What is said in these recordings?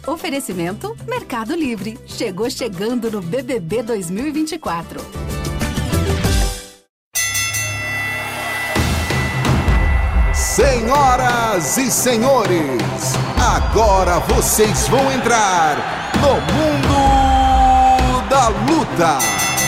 Oferecimento Mercado Livre. Chegou chegando no BBB 2024. Senhoras e senhores, agora vocês vão entrar no mundo da luta.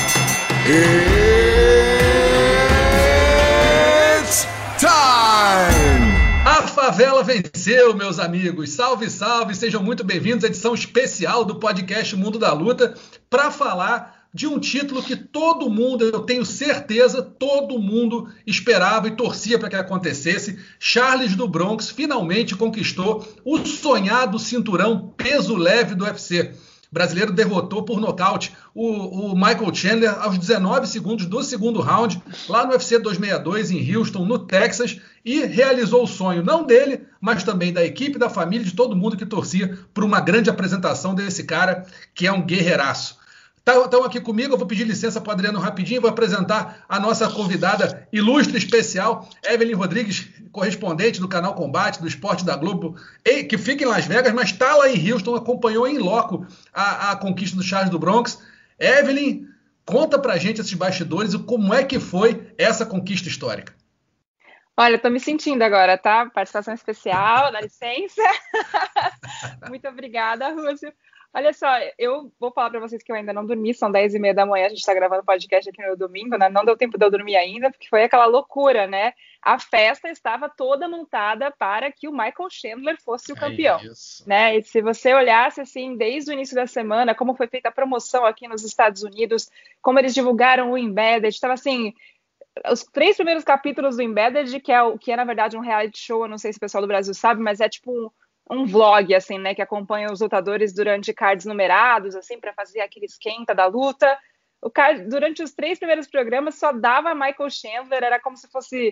It's time! A favela venceu, meus amigos. Salve, salve, sejam muito bem-vindos à edição especial do podcast Mundo da Luta para falar de um título que todo mundo, eu tenho certeza, todo mundo esperava e torcia para que acontecesse. Charles do Bronx finalmente conquistou o sonhado cinturão peso leve do UFC. O brasileiro derrotou por nocaute o Michael Chandler aos 19 segundos do segundo round, lá no UFC 262 em Houston, no Texas, e realizou o sonho, não dele, mas também da equipe, da família, de todo mundo que torcia por uma grande apresentação desse cara, que é um guerreiraço. Estão aqui comigo, eu vou pedir licença para o Adriano rapidinho, vou apresentar a nossa convidada ilustre especial, Evelyn Rodrigues, correspondente do canal Combate, do Esporte da Globo, que fica em Las Vegas, mas está lá em Houston, acompanhou em loco a conquista do Charles do Bronx. Evelyn, conta pra gente esses bastidores e como é que foi essa conquista histórica. Olha, eu tô me sentindo agora, tá? Participação especial, dá licença. Muito obrigada, Rússio. Olha só, eu vou falar para vocês que eu ainda não dormi, são 10h30 da manhã, a gente está gravando podcast aqui no domingo, né? Não deu tempo de eu dormir ainda, porque foi aquela loucura, né? A festa estava toda montada para que o Michael Chandler fosse o campeão, né? E se você olhasse, assim, desde o início da semana, como foi feita a promoção aqui nos Estados Unidos, como eles divulgaram o Embedded, estava assim... Os 3 primeiros capítulos do Embedded, que é na verdade um reality show, eu não sei se o pessoal do Brasil sabe, mas é tipo um vlog, assim, né, que acompanha os lutadores durante cards numerados, assim, para fazer aquele esquenta da luta. Durante os 3 primeiros programas só dava Michael Chandler, era como se fosse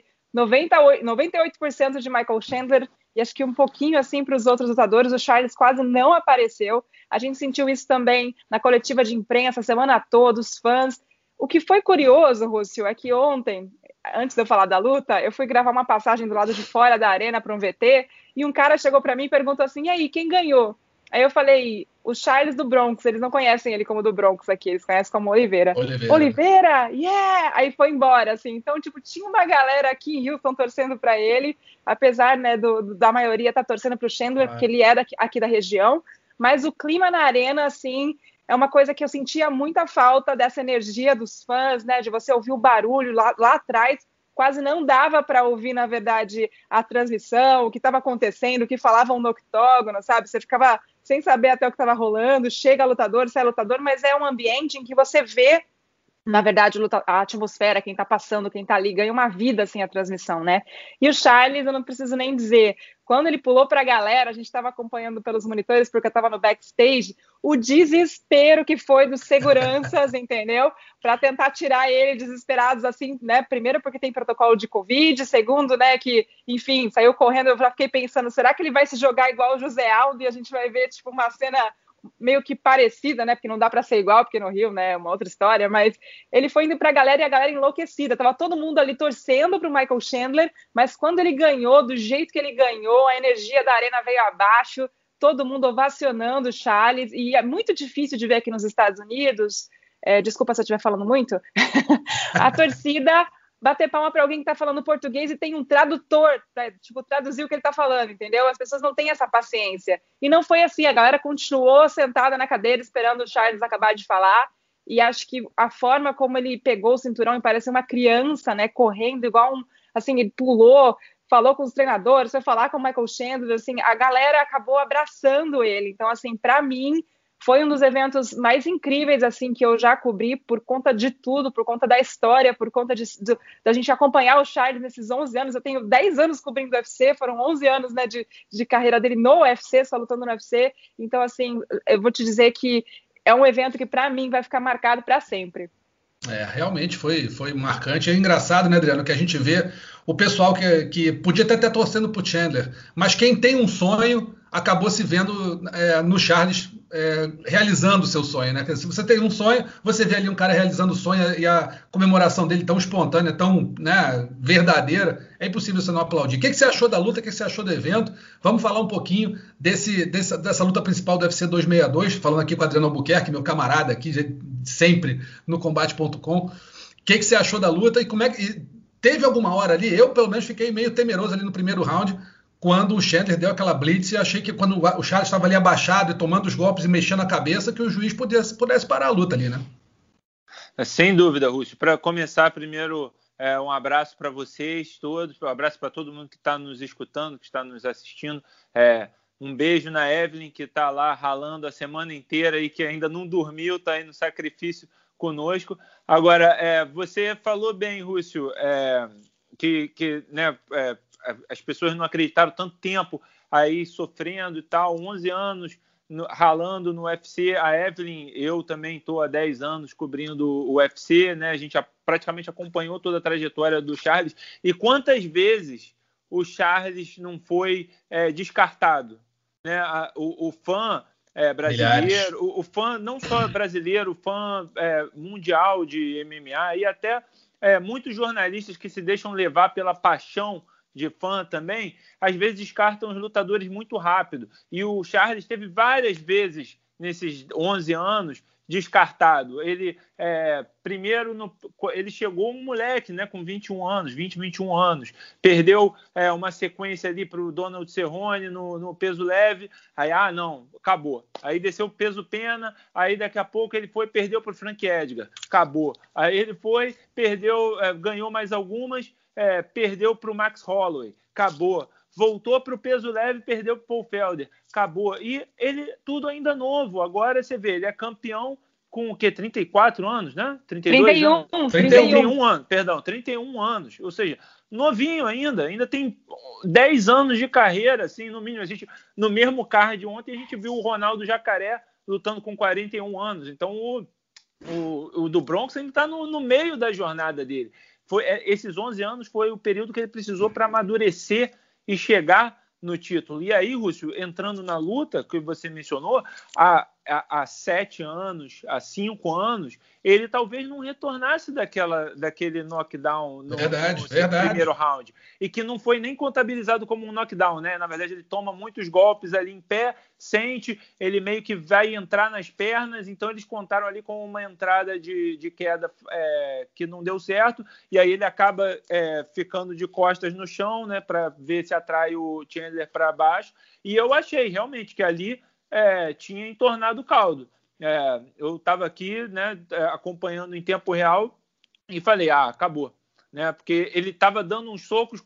98% de Michael Chandler, e acho que um pouquinho, assim, para os outros lutadores. O Charles quase não apareceu. A gente sentiu isso também na coletiva de imprensa, a semana toda, os fãs. O que foi curioso, Rússio, é que ontem, antes de eu falar da luta, eu fui gravar uma passagem do lado de fora da arena para um VT, e um cara chegou para mim e perguntou assim, e aí, quem ganhou? Aí eu falei, o Charles do Bronx, eles não conhecem ele como do Bronx aqui, eles conhecem como Oliveira. Oliveira, yeah! Aí foi embora, assim. Então, tipo, tinha uma galera aqui em Houston torcendo para ele, apesar, né, da maioria estar torcendo para o Chandler, porque ele é aqui da região, mas o clima na arena, assim... É uma coisa que eu sentia muita falta dessa energia dos fãs, né? De você ouvir o barulho lá atrás. Quase não dava para ouvir, na verdade, a transmissão, o que estava acontecendo, o que falavam no octógono, sabe? Você ficava sem saber até o que estava rolando. Chega lutador, sai lutador, mas é um ambiente em que você vê, na verdade, a atmosfera, quem está passando, quem está ali, ganha uma vida, assim, a transmissão, né? E o Charles, eu não preciso nem dizer, quando ele pulou para a galera, a gente estava acompanhando pelos monitores, porque eu estava no backstage, o desespero que foi dos seguranças, entendeu? Para tentar tirar ele desesperados, assim, né? Primeiro porque tem protocolo de Covid, segundo, né, que, enfim, saiu correndo, eu já fiquei pensando, será que ele vai se jogar igual o José Aldo e a gente vai ver, tipo, uma cena... meio que parecida, né, porque não dá para ser igual, porque no Rio, né, é uma outra história, mas ele foi indo para a galera e a galera enlouquecida, tava todo mundo ali torcendo para o Michael Chandler, mas quando ele ganhou, do jeito que ele ganhou, a energia da arena veio abaixo, todo mundo ovacionando o Charles, e é muito difícil de ver aqui nos Estados Unidos, desculpa se eu estiver falando muito, a torcida... bater palma para alguém que está falando português e tem um tradutor, tipo, traduzir o que ele está falando, entendeu? As pessoas não têm essa paciência. E não foi assim, a galera continuou sentada na cadeira esperando o Charles acabar de falar, e acho que a forma como ele pegou o cinturão e parece uma criança, né, correndo igual assim, ele pulou, falou com os treinadores, foi falar com o Michael Chandler, assim, a galera acabou abraçando ele. Então, assim, para mim, foi um dos eventos mais incríveis, assim, que eu já cobri por conta de tudo, por conta da história, por conta da gente acompanhar o Charles nesses 11 anos. Eu tenho 10 anos cobrindo o UFC, foram 11 anos, né, de carreira dele no UFC, só lutando no UFC. Então, assim, eu vou te dizer que é um evento que, para mim, vai ficar marcado para sempre. Realmente foi marcante. É engraçado, né, Adriano, que a gente vê o pessoal que podia até estar torcendo pro Chandler, mas quem tem um sonho acabou se vendo no Charles realizando o seu sonho, né? Se você tem um sonho, você vê ali um cara realizando o sonho e a comemoração dele tão espontânea, tão, né, verdadeira, é impossível você não aplaudir. O que você achou da luta? O que você achou do evento? Vamos falar um pouquinho dessa luta principal do UFC 262, falando aqui com o Adriano Albuquerque, meu camarada aqui, sempre no combate.com. O que você achou da luta e como é que... Teve alguma hora ali, eu pelo menos fiquei meio temeroso ali no primeiro round, quando o Chandler deu aquela blitz, e achei que quando o Charles estava ali abaixado e tomando os golpes e mexendo a cabeça, que o juiz pudesse parar a luta ali, né? Sem dúvida, Rússio. Para começar, primeiro, um abraço para vocês todos, um abraço para todo mundo que está nos escutando, que está nos assistindo. Um beijo na Evelyn, que está lá ralando a semana inteira e que ainda não dormiu, está aí no sacrifício conosco. Agora, você falou bem, Rússio, que né, as pessoas não acreditaram tanto tempo aí sofrendo e tal, 11 anos ralando no UFC. A Evelyn, eu também estou há 10 anos cobrindo o UFC, né? A gente praticamente acompanhou toda a trajetória do Charles. E quantas vezes o Charles não foi descartado, né? O fã brasileiro, o fã não só brasileiro, o fã mundial de MMA e até muitos jornalistas que se deixam levar pela paixão de fã também, às vezes descartam os lutadores muito rápido. E o Charles teve várias vezes, nesses 11 anos, descartado. Ele, primeiro, ele chegou um moleque, né, com 21 anos, 21 anos. Perdeu uma sequência ali para o Donald Cerrone no peso leve. Aí, não, acabou. Aí desceu o peso pena, aí daqui a pouco ele foi, perdeu para o Frank Edgar. Acabou. Aí ele foi, perdeu, ganhou mais algumas, perdeu para o Max Holloway, acabou. Voltou para o peso leve, perdeu para o Paul Felder, acabou. E ele, tudo ainda novo. Agora você vê, ele é campeão com o quê? 34 anos, né? 32 anos? 31 anos, perdão, 31 anos. Ou seja, novinho ainda tem 10 anos de carreira, assim, no mínimo. No mesmo card ontem, a gente viu o Ronaldo Jacaré lutando com 41 anos. Então, o do Bronx ainda está no meio da jornada dele. Esses 11 anos foi o período que ele precisou para amadurecer e chegar no título. E aí, Rússio, entrando na luta que você mencionou, há 7 anos, há 5 anos, ele talvez não retornasse daquele knockdown no primeiro round. E que não foi nem contabilizado como um knockdown, né? Na verdade, ele toma muitos golpes ali em pé, sente, ele meio que vai entrar nas pernas, então eles contaram ali com uma entrada de queda que não deu certo, e aí ele acaba ficando de costas no chão, né, para ver se atrai o Chandler para baixo, e eu achei realmente que ali tinha entornado o caldo. Eu estava aqui, né, acompanhando em tempo real e falei, acabou, né, porque ele estava dando uns socos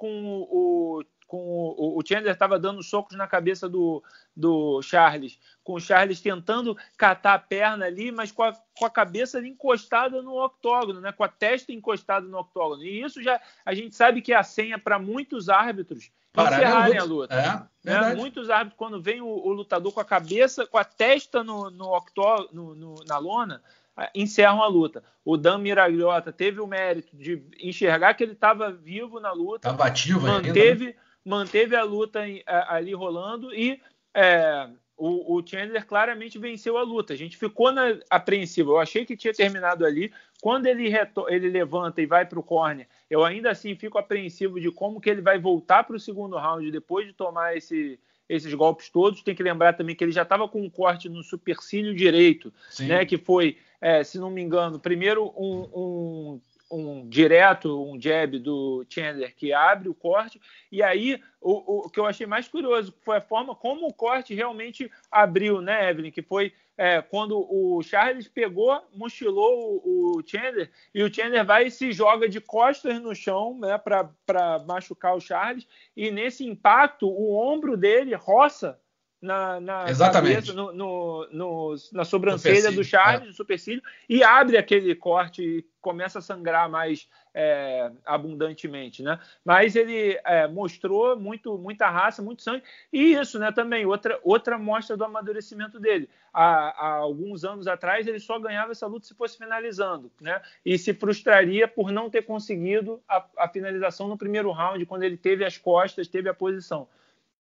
o Chandler estava dando socos na cabeça do Charles, com o Charles tentando catar a perna ali, mas com a cabeça ali encostada no octógono, né? Com a testa encostada no octógono. E isso já a gente sabe que é a senha para muitos árbitros encerrarem a luta. Muitos árbitros, quando vem o lutador com a cabeça, com a testa no octógono, na lona, encerram a luta. O Dan Miragliotta teve o mérito de enxergar que ele estava vivo na luta, estava ativo manteve a luta ali rolando e o Chandler claramente venceu a luta. A gente ficou apreensivo. Eu achei que tinha terminado ali. Quando ele levanta e vai para o corner, eu ainda assim fico apreensivo de como que ele vai voltar para o segundo round depois de tomar esses golpes todos. Tem que lembrar também que ele já estava com um corte no supercílio direito, né, que foi, se não me engano, primeiro um jab do Chandler que abre o corte, e aí o que eu achei mais curioso foi a forma como o corte realmente abriu, né, Evelyn, que foi quando o Charles pegou, mochilou o Chandler, e o Chandler vai e se joga de costas no chão, né, para machucar o Charles, e nesse impacto o ombro dele roça na cabeça, na sobrancelha do Charles, no supercílio, e abre aquele corte e começa a sangrar mais abundantemente, né? Mas ele mostrou muita raça, muito sangue, e isso, né, também, outra mostra do amadurecimento dele. Há alguns anos atrás, ele só ganhava essa luta se fosse finalizando, né? E se frustraria por não ter conseguido a finalização no primeiro round, quando ele teve as costas, teve a posição.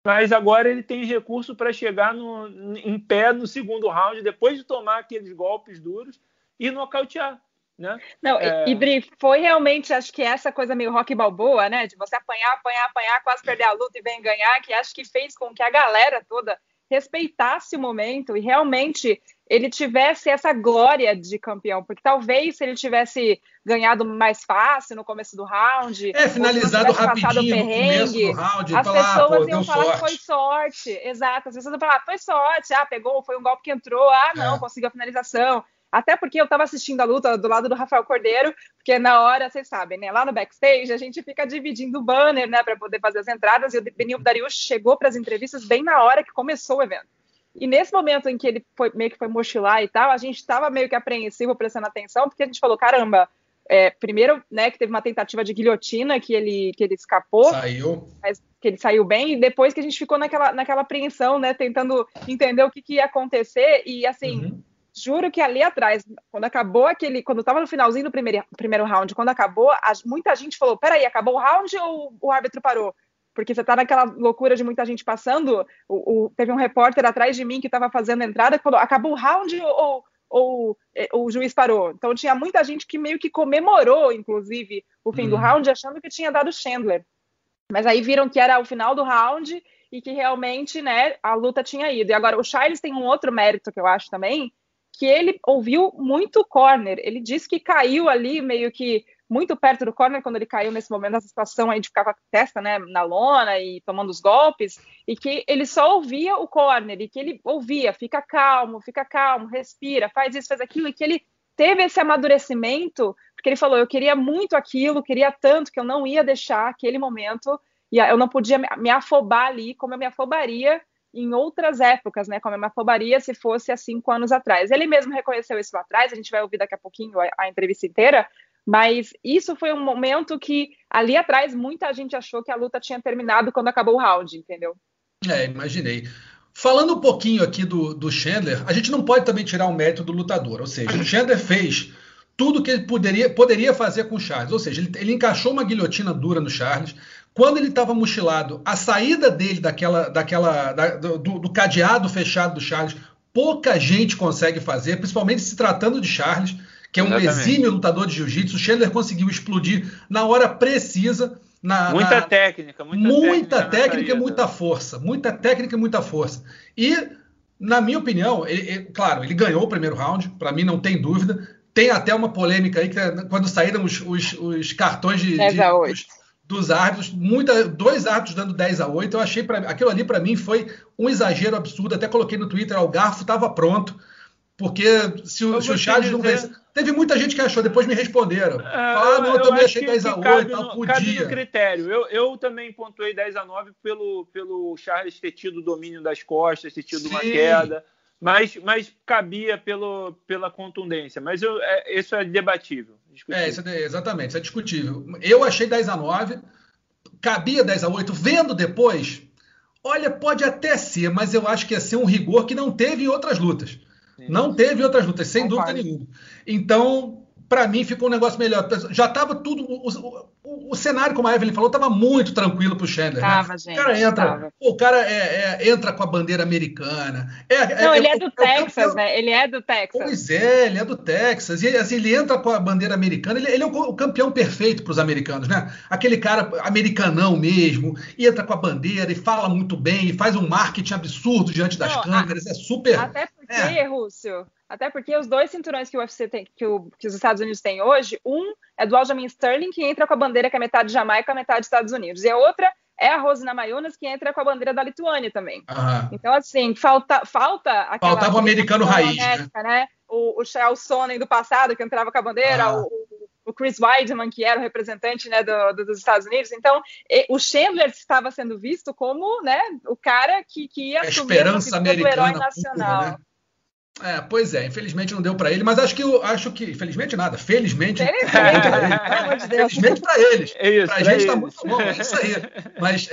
mas agora ele tem recurso para chegar em pé no segundo round, depois de tomar aqueles golpes duros e nocautear. Né? Não, e Bri, foi realmente, acho que essa coisa meio Rocky Balboa, né, de você apanhar, quase perder a luta e vem ganhar, que acho que fez com que a galera toda respeitasse o momento e realmente ele tivesse essa glória de campeão, porque talvez se ele tivesse ganhado mais fácil no começo do round, finalizado rapidinho no começo do round, as pessoas iam falar que foi sorte, exato, as pessoas iam falar, foi sorte, pegou, foi um golpe que entrou, não, conseguiu a finalização. Até porque eu estava assistindo a luta do lado do Rafael Cordeiro, porque na hora, vocês sabem, né? Lá no backstage, a gente fica dividindo o banner, né? Para poder fazer as entradas, e o Beneil Dariush chegou para as entrevistas bem na hora que começou o evento. E nesse momento em que ele meio que foi mochilar e tal, a gente estava meio que apreensivo, prestando atenção, porque a gente falou, caramba, primeiro, né, que teve uma tentativa de guilhotina, que ele escapou. Mas que ele saiu bem, e depois que a gente ficou naquela apreensão, né? Tentando entender o que ia acontecer, e assim... Juro que ali atrás, quando estava no finalzinho do primeiro round, quando acabou, muita gente falou, peraí, acabou o round ou o árbitro parou? Porque você tá naquela loucura de muita gente passando, teve um repórter atrás de mim que estava fazendo a entrada, que falou, acabou o round ou o juiz parou? Então tinha muita gente que meio que comemorou, inclusive, o fim do round, achando que tinha dado Chandler. Mas aí viram que era o final do round e que realmente, né, a luta tinha ido. E agora, o Charles tem um outro mérito que eu acho também, que ele ouviu muito corner, ele disse que caiu ali meio que muito perto do corner quando ele caiu nesse momento, nessa situação aí de ficar com a testa, né, na lona e tomando os golpes, e que ele só ouvia o corner, e que ele ouvia, fica calmo, respira, faz isso, faz aquilo, e que ele teve esse amadurecimento, porque ele falou, eu queria muito aquilo, queria tanto que eu não ia deixar aquele momento, e eu não podia me afobar ali como eu me afobaria em outras épocas, né, como eu me afobaria se fosse há 5 anos atrás. Ele mesmo reconheceu isso lá atrás, a gente vai ouvir daqui a pouquinho a entrevista inteira, mas isso foi um momento que, ali atrás, muita gente achou que a luta tinha terminado quando acabou o round, entendeu? Imaginei. Falando um pouquinho aqui do Chandler, a gente não pode também tirar o mérito do lutador, ou seja, o Chandler fez tudo que ele poderia fazer com o Charles, ou seja, ele encaixou uma guilhotina dura no Charles. Quando ele estava mochilado, a saída dele do cadeado fechado do Charles, pouca gente consegue fazer, principalmente se tratando de Charles, que é um exímio lutador de jiu-jitsu. O Chandler conseguiu explodir na hora precisa. Muita técnica e muita força. Muita técnica e muita força. E, na minha opinião, claro, ele ganhou o primeiro round, para mim não tem dúvida. Tem até uma polêmica aí, que quando saíram os cartões dos árbitros, 2 árbitros dando 10-8, eu achei, aquilo ali para mim foi um exagero absurdo, até coloquei no Twitter, o garfo estava pronto, porque se o Charles não vencer... Teve muita gente que achou, depois me responderam. Eu também achei 10-8, podia. Cabe no critério. Eu também pontuei 10-9 pelo Charles ter tido o domínio das costas, ter tido uma queda, mas cabia pela contundência. Mas isso é debatível. Exatamente, isso é discutível. Eu achei 10-9, cabia 10-8, vendo depois, olha, pode até ser, mas eu acho que ia ser um rigor que não teve em outras lutas. Não teve outras lutas, sem dúvida nenhuma. Então, para mim, ficou um negócio melhor. Já estava tudo... O cenário, como a Evelyn falou, estava muito tranquilo para o Chandler. Gente. O cara entra com a bandeira americana. Ele é do Texas, né? Ele é do Texas. Pois é, ele é do Texas. E assim, ele entra com a bandeira americana. Ele é o campeão perfeito para os americanos, né? Aquele cara americanão mesmo. Entra com a bandeira e fala muito bem. E faz um marketing absurdo diante das câmeras. É super... Até porque os 2 cinturões que o UFC tem, que os Estados Unidos têm hoje, um é do Aljamain Sterling, que entra com a bandeira que é metade Jamaica, metade Estados Unidos. E a outra é a Rosina Mayunas, que entra com a bandeira da Lituânia também. Então, assim, faltava faltava o americano raiz, América, né? O Chael Sonnen do passado, que entrava com a bandeira, o Chris Weidman, que era o representante, né, dos Estados Unidos. Então, o Chandler estava sendo visto como, né, o cara que ia assumir a esperança americana, do herói nacional. Pura, né? Pois é, infelizmente não deu para ele, mas acho que infelizmente nada, felizmente para eles. Para a gente está muito bom, é isso aí. Mas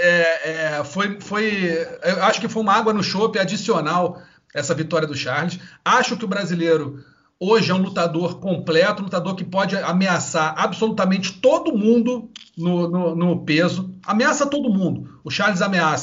eu acho que foi uma água no chope adicional essa vitória do Charles. Acho que o brasileiro hoje é um lutador completo, um lutador que pode ameaçar absolutamente todo mundo no peso. Ameaça todo mundo. O Charles ameaça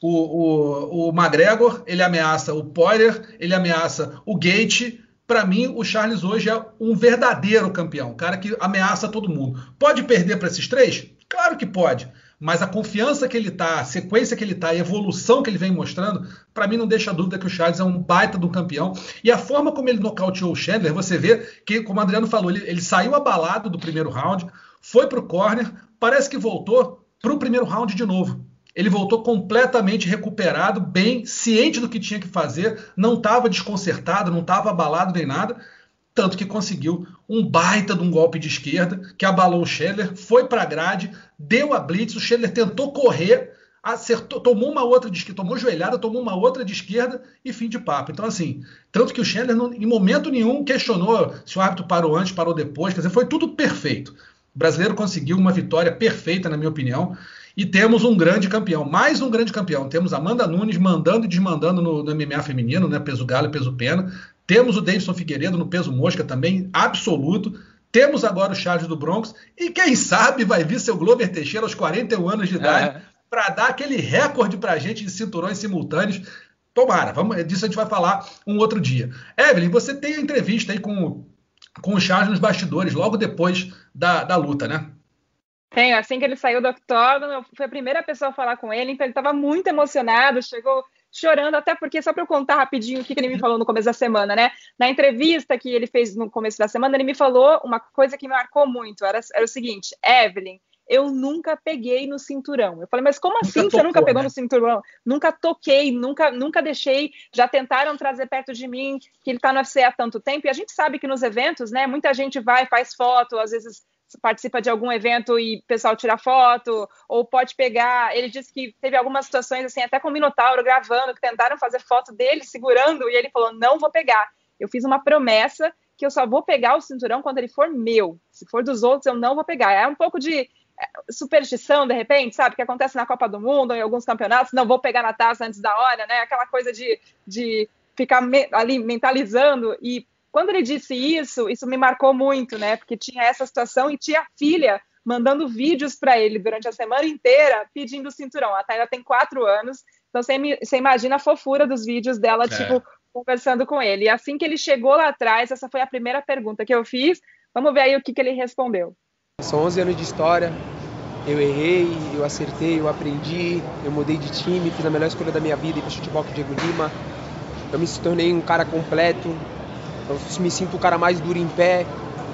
o McGregor, ele ameaça o Poirier, ele ameaça o Gaethje. Para mim, o Charles hoje é um verdadeiro campeão, um cara que ameaça todo mundo. Pode perder para esses 3? Claro que pode. Mas a confiança que ele está, a sequência que ele está, a evolução que ele vem mostrando, para mim não deixa dúvida que o Charles é um baita do campeão. E a forma como ele nocauteou o Chandler, você vê que, como o Adriano falou, ele saiu abalado do primeiro round, foi para o corner, parece que voltou para o primeiro round de novo. Ele voltou completamente recuperado, bem, ciente do que tinha que fazer, não estava desconcertado, não estava abalado nem nada, tanto que conseguiu um baita de um golpe de esquerda, que abalou o Chandler, foi para a grade, deu a blitz, o Chandler tentou correr, acertou, tomou uma outra de esquerda, tomou joelhada, tomou uma outra de esquerda e fim de papo. Então, assim, tanto que o Chandler em momento nenhum questionou se o árbitro parou antes, parou depois, quer dizer, foi tudo perfeito. O brasileiro conseguiu uma vitória perfeita, na minha opinião, e temos um grande campeão, mais um grande campeão. Temos Amanda Nunes mandando e desmandando no MMA feminino, né, peso galo e peso pena. Temos o Davidson Figueiredo no peso mosca também, absoluto. Temos agora o Charles do Bronx. E quem sabe vai vir seu Glover Teixeira aos 41 anos de idade para dar aquele recorde para a gente de cinturões simultâneos. Tomara, disso a gente vai falar um outro dia. Evelyn, você tem a entrevista aí com o Charles nos bastidores, logo depois da luta, né? Tenho, assim que ele saiu do octógono, eu fui a primeira pessoa a falar com ele, então ele estava muito emocionado, chegou chorando, até porque, só para eu contar rapidinho o que ele me falou no começo da semana, né? Na entrevista que ele fez no começo da semana, ele me falou uma coisa que me marcou muito, era o seguinte: Evelyn, eu nunca peguei no cinturão. Eu falei, mas como assim você nunca pegou, né, no cinturão? Nunca toquei, nunca deixei, já tentaram trazer perto de mim, que ele está no UFC há tanto tempo, e a gente sabe que nos eventos, né, muita gente vai, faz foto, às vezes participa de algum evento e o pessoal tira foto, ou pode pegar. Ele disse que teve algumas situações, assim, até com o Minotauro gravando, que tentaram fazer foto dele segurando, e ele falou, não vou pegar. Eu fiz uma promessa que eu só vou pegar o cinturão quando ele for meu. Se for dos outros, eu não vou pegar. É um pouco de superstição, de repente, sabe? Que acontece na Copa do Mundo, em alguns campeonatos, não vou pegar na taça antes da hora, né? Aquela coisa de ficar ali mentalizando. E quando ele disse isso me marcou muito, né? Porque tinha essa situação e tinha a filha mandando vídeos para ele durante a semana inteira pedindo o cinturão. A Taylor tem 4 anos, então você imagina a fofura dos vídeos dela, tipo, conversando com ele. E assim que ele chegou lá atrás, essa foi a primeira pergunta que eu fiz. Vamos ver aí o que ele respondeu. São 11 anos de história, eu errei, eu acertei, eu aprendi, eu mudei de time, fiz a melhor escolha da minha vida, ir para futebol com o Diego Lima. Eu me tornei um cara completo, eu me sinto o cara mais duro em pé.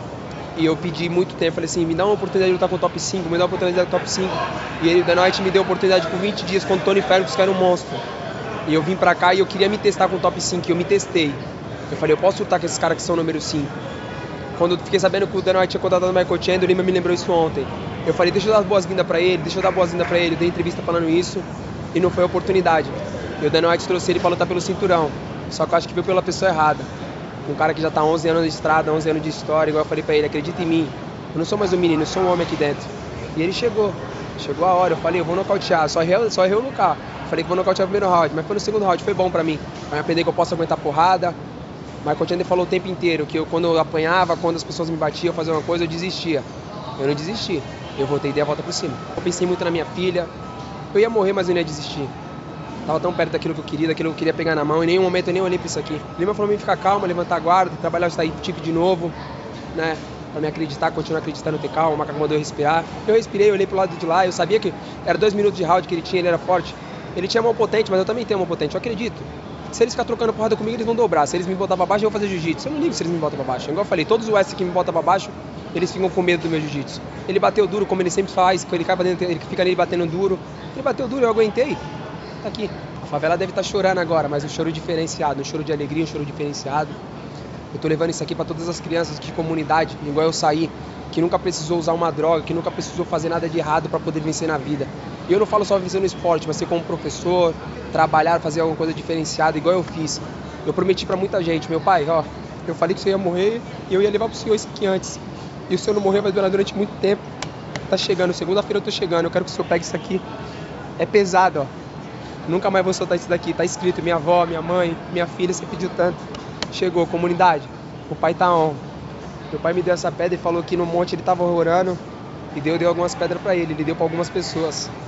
E eu pedi muito tempo, falei assim, me dá uma oportunidade de lutar com o top 5, me dá uma oportunidade com o top 5. E ele, Dana White, me deu a oportunidade por 20 dias contra o Tony Ferguson, que era um monstro. E eu vim pra cá e eu queria me testar com o top 5, e eu me testei. Eu falei, eu posso lutar com esses caras que são número 5. Quando eu fiquei sabendo que o Dana White tinha contratado o Michael Chandler, o Lima me lembrou isso ontem. Eu falei, deixa eu dar boas-vindas pra ele, eu dei entrevista falando isso, e não foi a oportunidade. E o Dana White trouxe ele pra lutar pelo cinturão, só que eu acho que veio pela pessoa errada. Um cara que já tá 11 anos de estrada, 11 anos de história, igual eu falei pra ele, acredita em mim, eu não sou mais um menino, eu sou um homem aqui dentro. E ele chegou a hora, eu falei, eu vou nocautear, só errei o lugar. Falei que vou nocautear o primeiro round, mas foi no segundo round, foi bom pra mim. Vai aprender que eu posso aguentar porrada. Michael Chandler falou o tempo inteiro que quando eu apanhava, quando as pessoas me batiam, fazer uma coisa, eu desistia. Eu não desisti, eu voltei e dei a volta por cima. Eu pensei muito na minha filha, eu ia morrer, mas eu não ia desistir. Tava tão perto daquilo que eu queria pegar na mão, em nenhum momento eu nem olhei pra isso aqui. O Lima falou pra mim ficar calma, levantar a guarda, trabalhar o style tipo de novo, né? Pra me acreditar, continuar acreditando, ter calma, o macaco mandou eu respirar. Eu respirei, olhei pro lado de lá, eu sabia que era 2 minutos de round que ele tinha, ele era forte. Ele tinha mão potente, mas eu também tenho mão potente, eu acredito. Se eles ficarem trocando porrada comigo, eles vão dobrar. Se eles me botar pra baixo, eu vou fazer jiu-jitsu. Eu não ligo se eles me botam pra baixo. Igual eu falei, todos os US que me botam pra baixo, eles ficam com medo do meu jiu-jitsu. Ele bateu duro, como ele sempre faz, ele cai pra dentro, ele fica nele batendo duro. Ele bateu duro, eu aguentei. Tá aqui. A favela deve estar chorando agora, mas um choro diferenciado, um choro de alegria, um choro diferenciado. Eu tô levando isso aqui pra todas as crianças de comunidade, igual eu saí, que nunca precisou usar uma droga, que nunca precisou fazer nada de errado pra poder vencer na vida. E eu não falo só vencer no esporte, mas ser como professor, trabalhar, fazer alguma coisa diferenciada, igual eu fiz. Eu prometi pra muita gente, meu pai, ó, eu falei que você ia morrer e eu ia levar pro senhor isso aqui antes. E o senhor não morreu, vai durar durante muito tempo. Tá chegando, segunda-feira eu tô chegando, eu quero que o senhor pegue isso aqui. É pesado, ó. Nunca mais vou soltar isso daqui, tá escrito, minha avó, minha mãe, minha filha, você pediu tanto. Chegou, comunidade, o pai tá on. Meu pai me deu essa pedra e falou que no monte ele tava orando, e Deus deu algumas pedras pra ele deu pra algumas pessoas.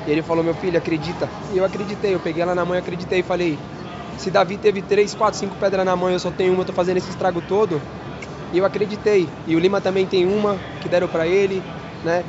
E ele falou, meu filho, acredita. E eu acreditei, eu peguei ela na mão e acreditei. Falei, se Davi teve 3, 4, 5 pedras na mão e eu só tenho uma, eu tô fazendo esse estrago todo. E eu acreditei. E o Lima também tem uma que deram pra ele, né?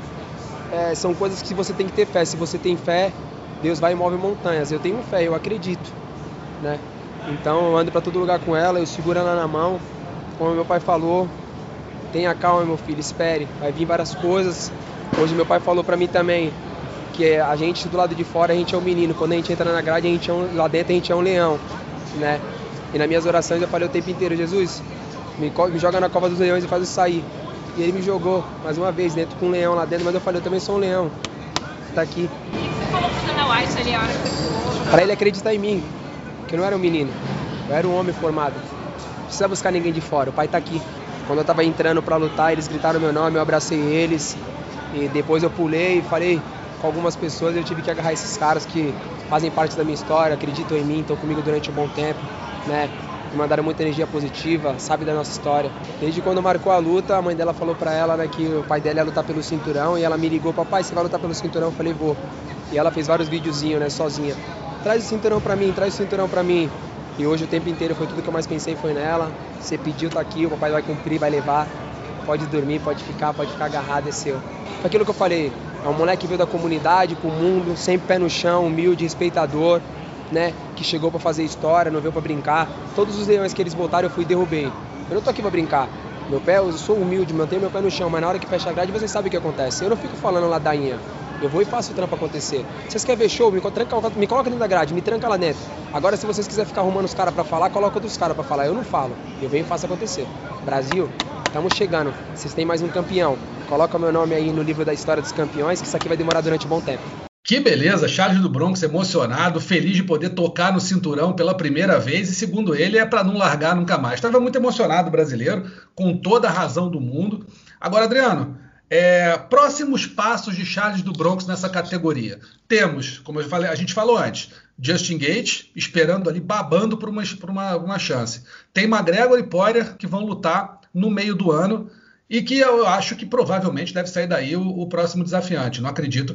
São coisas que você tem que ter fé. Se você tem fé, Deus vai e move montanhas. Eu tenho fé, eu acredito, né? Então eu ando pra todo lugar com ela, eu seguro ela na mão. Como meu pai falou, tenha calma, meu filho, espere. Vai vir várias coisas. Hoje meu pai falou pra mim também que a gente do lado de fora, a gente é um menino. Quando a gente entra na grade, lá dentro a gente é um leão, né? E nas minhas orações eu falei o tempo inteiro, Jesus, me joga na cova dos leões e faz eu sair. E ele me jogou mais uma vez dentro com um leão lá dentro, mas eu falei, eu também sou um leão. Tá aqui. O que você falou pro Dana White ali a hora que você falou? Pra ele acreditar em mim, que eu não era um menino, eu era um homem formado. Não precisa buscar ninguém de fora, o pai tá aqui. Quando eu tava entrando pra lutar, eles gritaram meu nome, eu abracei eles. E depois eu pulei e falei com algumas pessoas, eu tive que agarrar esses caras que fazem parte da minha história, acreditam em mim, estão comigo durante um bom tempo, né? Me mandaram muita energia positiva, sabe da nossa história. Desde quando marcou a luta, a mãe dela falou pra ela, né, que o pai dela ia lutar pelo cinturão, e ela me ligou, papai, você vai lutar pelo cinturão? Eu falei, vou. E ela fez vários videozinhos, né, sozinha. Traz o cinturão pra mim, traz o cinturão pra mim. E hoje o tempo inteiro foi tudo que eu mais pensei foi nela. Você pediu, tá aqui, o papai vai cumprir, vai levar. Pode dormir, pode ficar agarrado, é seu. Foi aquilo que eu falei, é um moleque que veio da comunidade, pro mundo, sempre pé no chão, humilde, respeitador, né? Que chegou pra fazer história, não veio pra brincar. Todos os leões que eles botaram eu fui e derrubei. Eu não tô aqui pra brincar. Eu sou humilde, mantenho meu pé no chão, mas na hora que fecha a grade vocês sabem o que acontece. Eu não fico falando ladainha. Eu vou e faço o trampo acontecer. Vocês querem ver show? Me coloca dentro da grade, me tranca lá dentro. Agora, se vocês quiserem ficar arrumando os caras pra falar, coloca outros caras pra falar. Eu não falo. Eu venho e faço acontecer. Brasil, estamos chegando. Vocês têm mais um campeão. Coloca meu nome aí no livro da história dos campeões, que isso aqui vai demorar durante um bom tempo. Que beleza, Charles do Bronx emocionado, feliz de poder tocar no cinturão pela primeira vez e, segundo ele, é para não largar nunca mais. Estava muito emocionado o brasileiro, com toda a razão do mundo. Agora, Adriano, próximos passos de Charles do Bronx nessa categoria. Temos, como eu falei, a gente falou antes, Justin Gaethje esperando ali, babando por uma chance. Tem McGregor e Poirier que vão lutar no meio do ano e que eu acho que provavelmente deve sair daí o próximo desafiante. Não acredito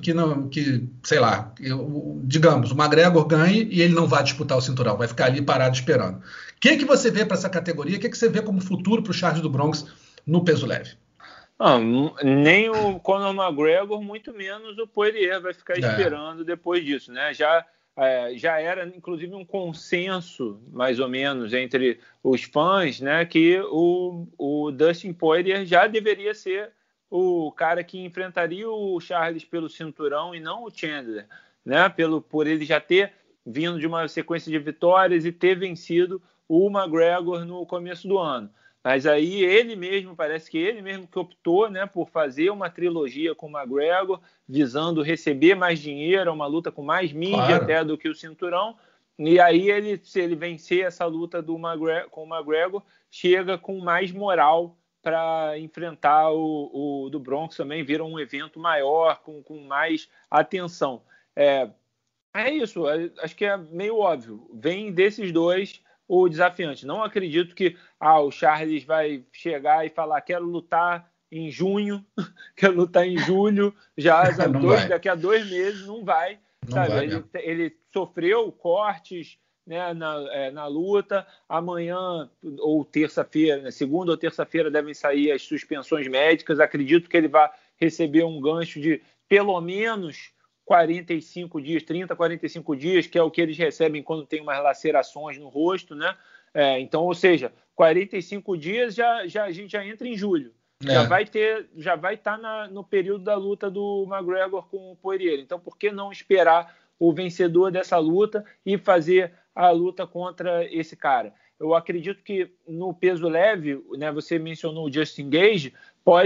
digamos, o McGregor ganhe e ele não vai disputar o cinturão, vai ficar ali parado esperando. O que você vê para essa categoria? O que você vê como futuro para o Charles do Bronx no peso leve? Não, nem o Conor McGregor, muito menos o Poirier vai ficar esperando depois disso, né? Já era, inclusive, um consenso, mais ou menos, entre os fãs, né, que o Dustin Poirier já deveria ser o cara que enfrentaria o Charles pelo cinturão e não o Chandler, né, por ele já ter vindo de uma sequência de vitórias e ter vencido o McGregor no começo do ano. Mas aí parece que ele mesmo que optou, né, por fazer uma trilogia com o McGregor, visando receber mais dinheiro, uma luta com mais mídia até do que o cinturão. E aí, se ele vencer essa luta com o McGregor, chega com mais moral para enfrentar o do Bronx também, vira um evento maior, com mais atenção. É isso, acho que é meio óbvio. Vem desses dois o desafiante. Não acredito que o Charles vai chegar e falar quero lutar em junho, quero lutar em julho, daqui a 2 meses, não vai. Sabe? Ele sofreu cortes, né, na luta. Amanhã ou terça-feira, né, segunda ou terça-feira devem sair as suspensões médicas. Acredito que ele vai receber um gancho de pelo menos 45 dias, 30, 45 dias, que é o que eles recebem quando tem umas lacerações no rosto, né? Então, ou seja, 45 dias a gente já entra em julho. Já vai estar no período da luta do McGregor com o Poirier. Então, por que não esperar o vencedor dessa luta e fazer a luta contra esse cara? Eu acredito que no peso leve, né, você mencionou o Justin Gaethje,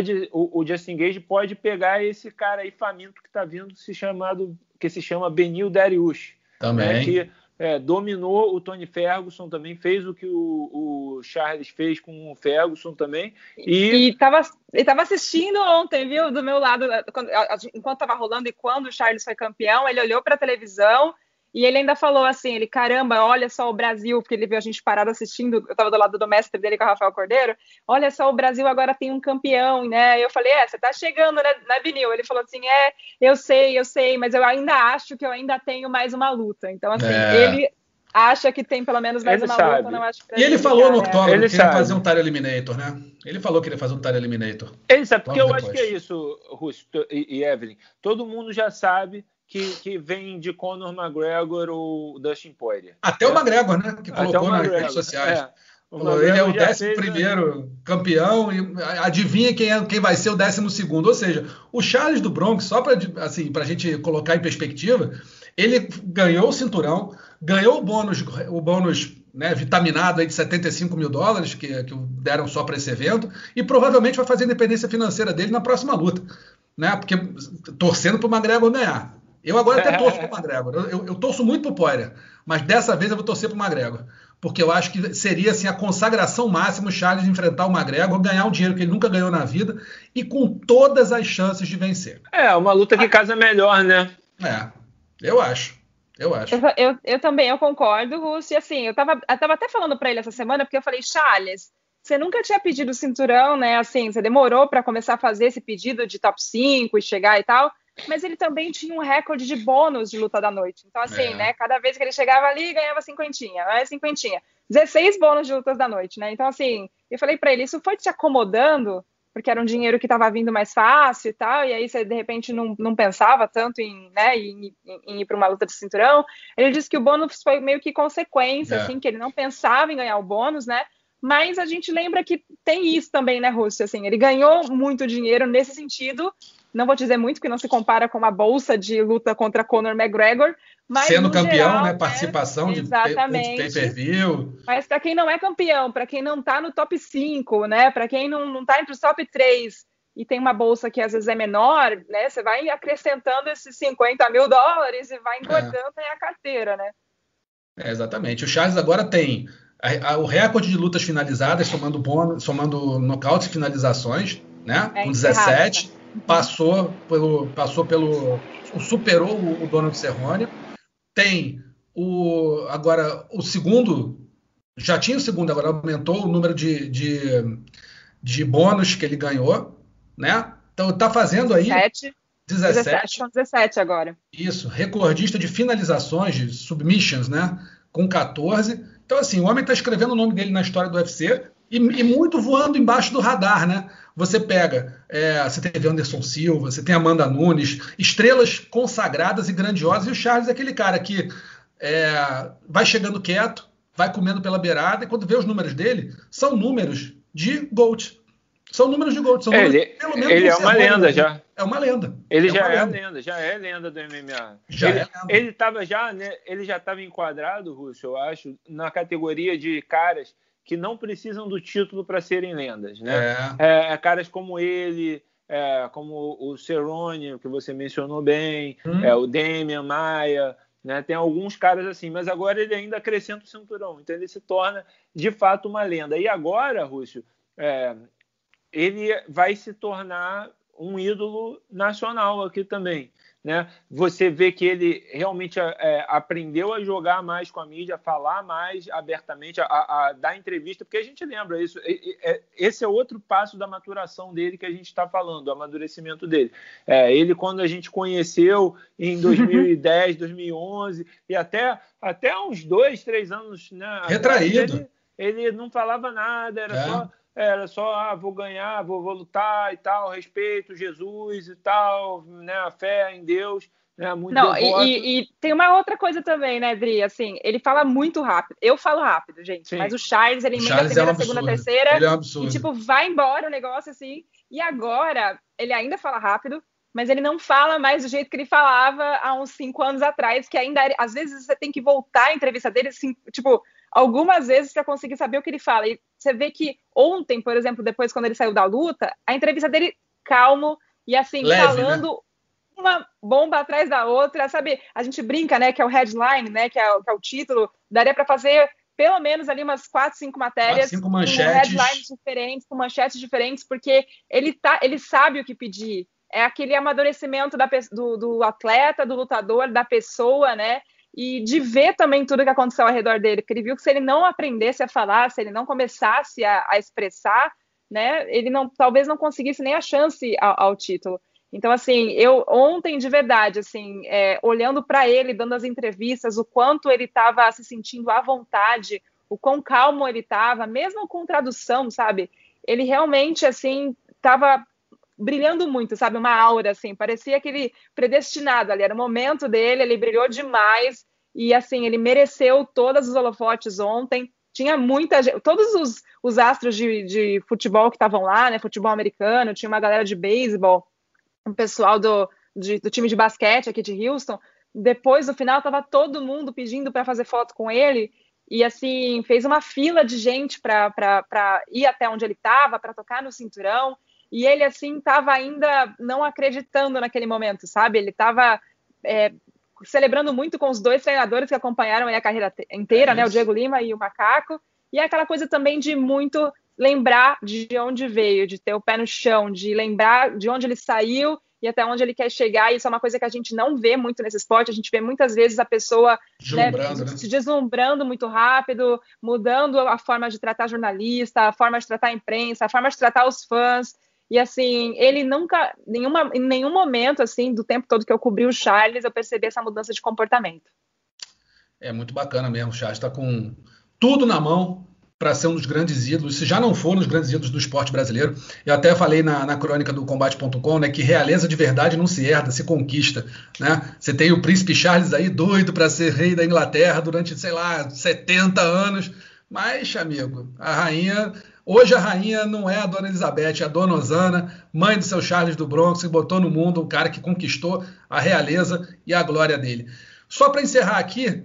o Justin Gaethje pode pegar esse cara aí faminto que está vindo, que se chama Beneil Dariush, também, né, que dominou o Tony Ferguson também, fez o que o Charles fez com o Ferguson também. E estava assistindo ontem, viu, do meu lado, enquanto estava rolando e quando o Charles foi campeão, ele olhou para a televisão E ele ainda falou assim, ele, caramba, olha só o Brasil, porque ele viu a gente parado assistindo, eu tava do lado do mestre dele, com o Rafael Cordeiro, olha só, o Brasil agora tem um campeão, né? Eu falei, você tá chegando, né, Vinil? Ele falou assim, eu sei, mas eu ainda acho que eu ainda tenho mais uma luta. Então, assim, ele acha que tem pelo menos mais uma luta, não acho que... E ele falou no octógono que queria fazer um Title Eliminator, né? Ele falou que ele ia fazer um Title Eliminator. Ele sabe, porque eu acho que é isso, Russo e Evelyn, todo mundo já sabe que vem de Conor McGregor ou Dustin Poirier. Até o McGregor, né? Que colocou nas redes sociais. Ele é o 11º campeão e adivinha quem vai ser o 12º. Ou seja, o Charles do Bronx, só para a gente colocar em perspectiva, ele ganhou o cinturão, ganhou o bônus né, vitaminado aí de $75 mil que deram só para esse evento, e provavelmente vai fazer a independência financeira dele na próxima luta. Né? Porque torcendo para o McGregor ganhar. Eu agora até torço para o McGregor. Eu torço muito para o Poirier, mas dessa vez eu vou torcer para o McGregor. Porque eu acho que seria assim, a consagração máxima o Charles enfrentar o McGregor, ganhar um dinheiro que ele nunca ganhou na vida e com todas as chances de vencer. Uma luta que casa melhor, né? Eu acho. Eu também, eu concordo, Russo. E assim, eu tava até falando para ele essa semana, porque eu falei, Charles, você nunca tinha pedido o cinturão, né? Assim, você demorou para começar a fazer esse pedido de top 5 e chegar e tal. Mas ele também tinha um recorde de bônus de luta da noite. Então, assim, né? Cada vez que ele chegava ali, ganhava cinquentinha. 16 bônus de lutas da noite, né? Então, assim, eu falei pra ele, isso foi te acomodando? Porque era um dinheiro que tava vindo mais fácil e tal, e aí você, de repente, não pensava tanto em ir pra uma luta de cinturão. Ele disse que o bônus foi meio que consequência, assim, que ele não pensava em ganhar o bônus, né? Mas a gente lembra que tem isso também, né, Rússia? Assim, ele ganhou muito dinheiro nesse sentido. Não vou dizer muito, porque não se compara com uma bolsa de luta contra Conor McGregor. Mas, sendo campeão, geral, né? Participação de pay-per-view. Mas para quem não é campeão, para quem não está no top 5, né? Para quem não está entre os top 3 e tem uma bolsa que às vezes é menor, né? Você vai acrescentando esses $50 mil e vai engordando aí a carteira, né? Exatamente. O Charles agora tem o recorde de lutas finalizadas, somando nocautes e finalizações, né? Com 17. Superou o Donald Cerrone. Tem agora o segundo, já tinha o segundo, agora aumentou o número de bônus que ele ganhou, né? Então está fazendo aí 17 com 17 agora. Isso, recordista de finalizações, de submissions, né? Com 14. Então, assim, o homem está escrevendo o nome dele na história do UFC e muito voando embaixo do radar, né? Você pega, você teve Anderson Silva, você tem Amanda Nunes, estrelas consagradas e grandiosas, e o Charles é aquele cara que vai chegando quieto, vai comendo pela beirada, e quando vê os números dele, são números de GOAT. São números de GOAT. Pelo menos ele é uma lenda já. É uma lenda. Ele já é lenda do MMA. Ele já estava enquadrado, Russo, eu acho, na categoria de caras que não precisam do título para serem lendas, né? Caras como ele, como o Cerrone, que você mencionou bem, o Demian Maia, né? Tem alguns caras assim, mas agora ele ainda acrescenta o cinturão, então ele se torna de fato uma lenda. E agora, Russo, ele vai se tornar um ídolo nacional aqui também, né? Você vê que ele realmente aprendeu a jogar mais com a mídia, a falar mais abertamente, a dar entrevista, porque a gente lembra isso. Esse é outro passo da maturação dele que a gente está falando, do amadurecimento dele. Ele, quando a gente conheceu em 2010, 2011, e até uns 2, 3 anos, né? Retraído. Ele não falava nada, era só, vou ganhar, vou lutar e tal, respeito Jesus e tal, né, a fé em Deus, né, muito devoto. E tem uma outra coisa também, né, Dri, assim, ele fala muito rápido, eu falo rápido, gente, mas o Charles, ele emenda a primeira, segunda, terceira, ele é um absurdo. E tipo, vai embora o negócio, assim, e agora, ele ainda fala rápido, mas ele não fala mais do jeito que ele falava há uns 5 anos atrás, que ainda, às vezes, você tem que voltar à entrevista dele, assim, tipo, algumas vezes para conseguir saber o que ele fala. E você vê que ontem, por exemplo, depois quando ele saiu da luta, a entrevista dele calmo e assim, leve, falando, né? Uma bomba atrás da outra, sabe? A gente brinca, né, que é o headline, né, que é o título, daria para fazer pelo menos ali umas 4, 5 matérias, 5 manchetes, com headlines diferentes, com manchetes diferentes, porque ele sabe o que pedir. É aquele amadurecimento do atleta, do lutador, da pessoa, né? e de ver também tudo que aconteceu ao redor dele, porque ele viu que se ele não aprendesse a falar, se ele não começasse a expressar, né, ele talvez não conseguisse nem a chance ao título. Então, assim, eu ontem, de verdade, assim, olhando para ele, dando as entrevistas, o quanto ele estava se sentindo à vontade, o quão calmo ele estava, mesmo com tradução, sabe? Ele realmente, assim, estava brilhando muito, sabe? Uma aura, assim, parecia aquele predestinado ali, era o momento dele, ele brilhou demais e, assim, ele mereceu todos os holofotes ontem. Tinha muita gente, todos os astros de futebol que estavam lá, né? Futebol americano, tinha uma galera de beisebol, um pessoal do time de basquete aqui de Houston. Depois, no final, estava todo mundo pedindo para fazer foto com ele e, assim, fez uma fila de gente para ir até onde ele estava, para tocar no cinturão. E ele, assim, estava ainda não acreditando naquele momento, sabe? Ele estava celebrando muito com os 2 treinadores que acompanharam ele a carreira inteira, né? O Diego Lima e o Macaco. E é aquela coisa também de muito lembrar de onde veio, de ter o pé no chão, de lembrar de onde ele saiu e até onde ele quer chegar. Isso é uma coisa que a gente não vê muito nesse esporte. A gente vê muitas vezes a pessoa se deslumbrando muito rápido, mudando a forma de tratar jornalista, a forma de tratar a imprensa, a forma de tratar os fãs. E, assim, ele nunca, em nenhum momento, assim, do tempo todo que eu cobri o Charles, eu percebi essa mudança de comportamento. É muito bacana mesmo. O Charles está com tudo na mão para ser um dos grandes ídolos, se já não for um dos grandes ídolos do esporte brasileiro. Eu até falei na crônica do Combate.com, né, que realeza de verdade não se herda, se conquista, né? Você tem o príncipe Charles aí doido para ser rei da Inglaterra durante, sei lá, 70 anos, mas, amigo, hoje a rainha não é a dona Elizabeth, é a dona Osana, mãe do seu Charles do Bronx, que botou no mundo um cara que conquistou a realeza e a glória dele. Só para encerrar aqui,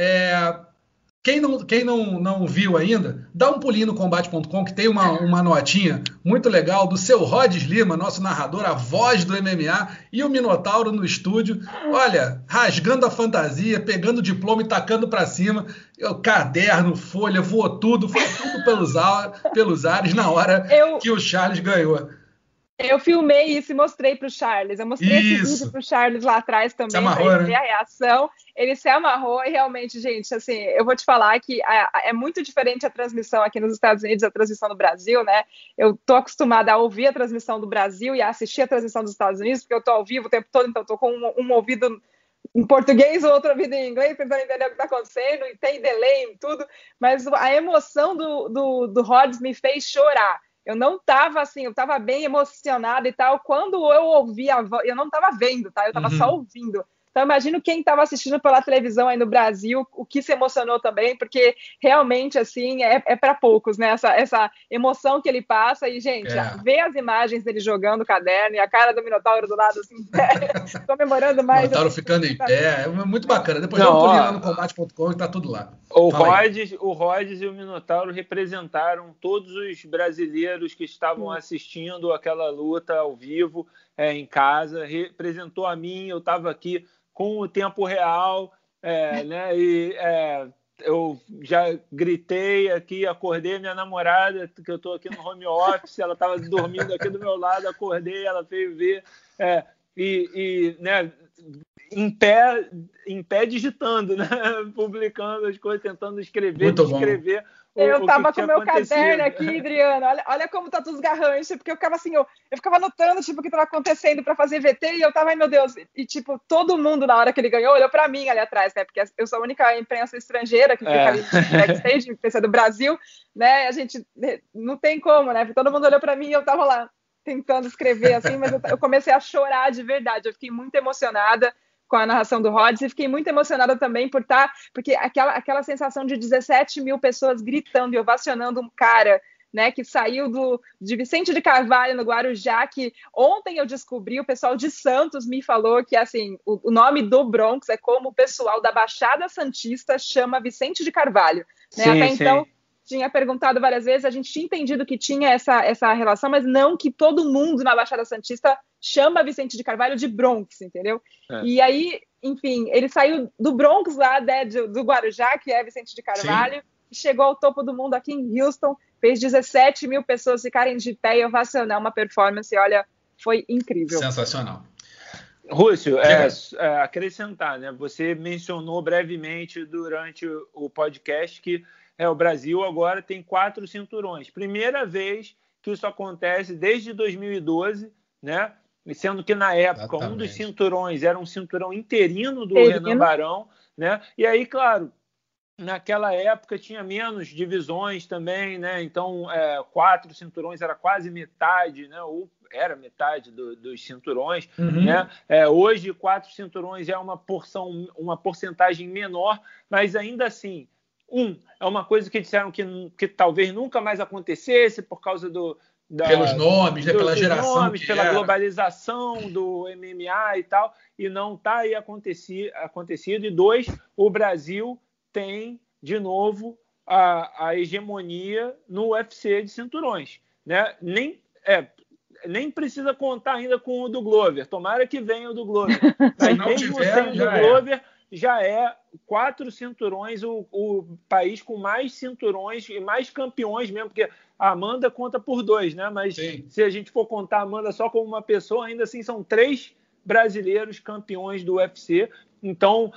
quem não viu ainda, dá um pulinho no Combate.com, que tem uma notinha muito legal do seu Rhodes Lima, nosso narrador, a voz do MMA, e o Minotauro no estúdio, olha, rasgando a fantasia, pegando o diploma e tacando para cima, caderno, folha, voou tudo, foi tudo pelos ares na hora que o Charles ganhou. Eu filmei isso e mostrei para o Charles. Eu mostrei esse vídeo para o Charles lá atrás também, para ele ver a reação. Ele se amarrou e realmente, gente, assim, eu vou te falar que é muito diferente a transmissão aqui nos Estados Unidos e a transmissão no Brasil, né? Eu tô acostumada a ouvir a transmissão do Brasil e a assistir a transmissão dos Estados Unidos, porque eu tô ao vivo o tempo todo, então eu tô com um ouvido em português, o outro ouvido em inglês, tentando entender o que está acontecendo, e tem delay em tudo, mas a emoção do Rhodes me fez chorar. Eu não estava assim, eu estava bem emocionada e tal. Quando eu ouvi a voz, eu não estava vendo, tá? Eu estava só ouvindo. Então, imagino quem estava assistindo pela televisão aí no Brasil, o que se emocionou também, porque realmente, assim, é para poucos, né? Essa emoção que ele passa. E, gente, ver as imagens dele jogando o caderno e a cara do Minotauro do lado, assim, comemorando mais. O Minotauro ficando em pé, é muito bacana. Depois dá um pulinho lá no Combate.com e tá tudo lá. O Rhodes e o Minotauro representaram todos os brasileiros que estavam assistindo aquela luta ao vivo, em casa. Representou a mim, eu estava aqui com o tempo real, né? E eu já gritei aqui, acordei minha namorada, que eu estou aqui no home office, ela estava dormindo aqui do meu lado, acordei, ela veio ver, né, em pé digitando, né? Publicando as coisas, tentando escrever, descrever. Eu estava com o meu caderno aqui, Adriano. Olha como tá tudo esgarrante, porque eu ficava assim, eu ficava anotando tipo, o que estava acontecendo para fazer VT, e eu tava, ai meu Deus, e tipo, todo mundo na hora que ele ganhou olhou para mim ali atrás, né? Porque eu sou a única imprensa estrangeira que fica ali no backstage, imprensa do Brasil, né? A gente não tem como, né? Todo mundo olhou para mim e eu tava lá tentando escrever assim, mas eu comecei a chorar de verdade. Eu fiquei muito emocionada com a narração do Rhodes, e fiquei muito emocionada também porque aquela sensação de 17 mil pessoas gritando e ovacionando um cara, né, que saiu de Vicente de Carvalho, no Guarujá, que ontem eu descobri, o pessoal de Santos me falou que, assim, o nome do Bronx é como o pessoal da Baixada Santista chama Vicente de Carvalho, né? Sim, até então sim. Tinha perguntado várias vezes, a gente tinha entendido que tinha essa relação, mas não que todo mundo na Baixada Santista chama Vicente de Carvalho de Bronx, entendeu? E aí, enfim, ele saiu do Bronx lá, né, do Guarujá, que é Vicente de Carvalho, e chegou ao topo do mundo aqui em Houston, fez 17 mil pessoas ficarem de pé e ovacionar uma performance, olha, foi incrível. Sensacional. Rússio, acrescentar, né? Você mencionou brevemente durante o podcast que o Brasil agora tem 4 cinturões. Primeira vez que isso acontece desde 2012, né? Sendo que na época um dos cinturões era um cinturão interino do Renan Barão, né? E aí, claro, naquela época tinha menos divisões também, né? Então 4 cinturões era quase metade, né? Ou era metade dos cinturões, né? Hoje 4 cinturões é uma porcentagem menor, mas ainda assim, é uma coisa que disseram que talvez nunca mais acontecesse por causa pelos nomes, né, pela geração, nomes, pela globalização do MMA e tal, e não está aí acontecido. E 2, o Brasil tem de novo a hegemonia no UFC de cinturões, né? Nem precisa contar ainda com o do Glover. Tomara que venha o do Glover. Mas mesmo sem o do Glover, já é 4 cinturões, o país com mais cinturões e mais campeões mesmo, porque a Amanda conta por 2, né? Mas se a gente for contar a Amanda só como uma pessoa, ainda assim são 3 brasileiros campeões do UFC. Então,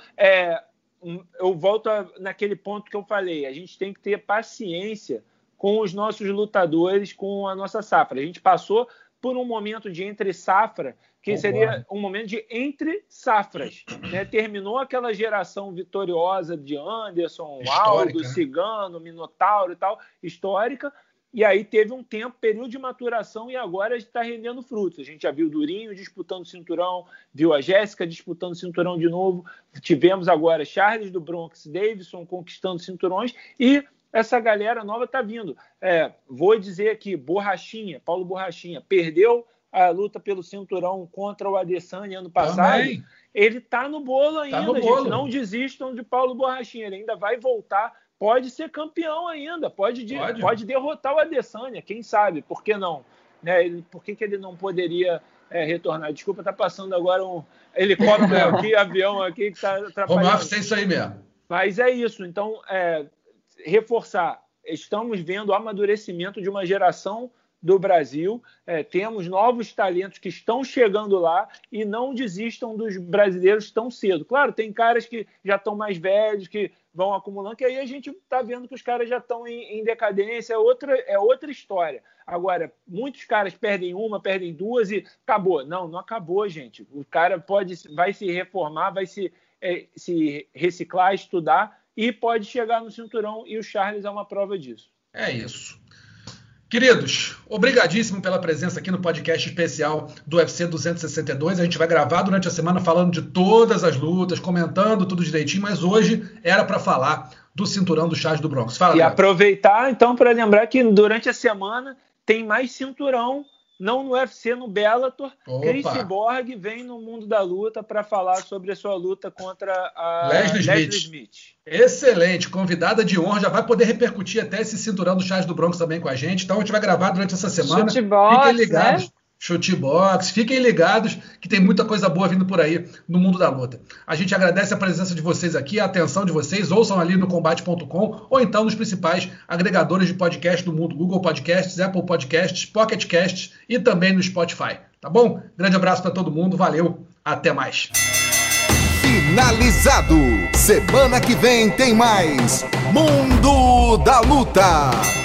eu volto naquele ponto que eu falei, a gente tem que ter paciência com os nossos lutadores, com a nossa safra. A gente passou por um momento de entre-safra, que seria um momento de entre-safras, né? Terminou aquela geração vitoriosa de Anderson, Aldo, Cigano, Minotauro e tal, histórica, e aí teve um período de maturação, e agora está rendendo frutos. A gente já viu o Durinho disputando o cinturão, viu a Jéssica disputando o cinturão de novo, tivemos agora Charles do Bronx, Davidson conquistando cinturões, e essa galera nova está vindo. Vou dizer aqui, Paulo Borrachinha, perdeu a luta pelo cinturão contra o Adesanya ano passado. Também. Ele está no bolo ainda, gente. Não desistam de Paulo Borrachinha, ele ainda vai voltar, pode ser campeão ainda, pode derrotar o Adesanya, quem sabe, por que não? Né? Por que ele não poderia retornar? Desculpa, está passando agora um helicóptero aqui, avião aqui, que está atrapalhando. Home office é isso aí mesmo. Mas é isso, então, reforçar, estamos vendo o amadurecimento de uma geração do Brasil, temos novos talentos que estão chegando lá, e não desistam dos brasileiros tão cedo. Claro, tem caras que já estão mais velhos, que vão acumulando, que aí a gente está vendo que os caras já estão em decadência, é outra história. Agora, muitos caras perdem 1, perdem 2 e acabou. Não acabou, gente. O cara vai se reformar, vai se reciclar, estudar, e pode chegar no cinturão, e o Charles é uma prova disso. É isso. Queridos, obrigadíssimo pela presença aqui no podcast especial do UFC 262. A gente vai gravar durante a semana falando de todas as lutas, comentando tudo direitinho, mas hoje era para falar do cinturão do Charles do Bronx. Fala, e aproveitar, então, para lembrar que durante a semana tem mais cinturão, não no UFC, no Bellator. Chris Cyborg vem no Mundo da Luta para falar sobre a sua luta contra a Leslie Smith. Excelente, convidada de honra, já vai poder repercutir até esse cinturão do Charles do Bronx também com a gente. Então a gente vai gravar durante essa semana. Fiquem ligados. Né? Chutebox, fiquem ligados que tem muita coisa boa vindo por aí no mundo da luta. A gente agradece a presença de vocês aqui, a atenção de vocês, ouçam ali no combate.com ou então nos principais agregadores de podcast do mundo, Google Podcasts, Apple Podcasts, Pocket Casts e também no Spotify, tá bom? Grande abraço para todo mundo, valeu, até mais. Finalizado. Semana que vem tem mais Mundo da Luta.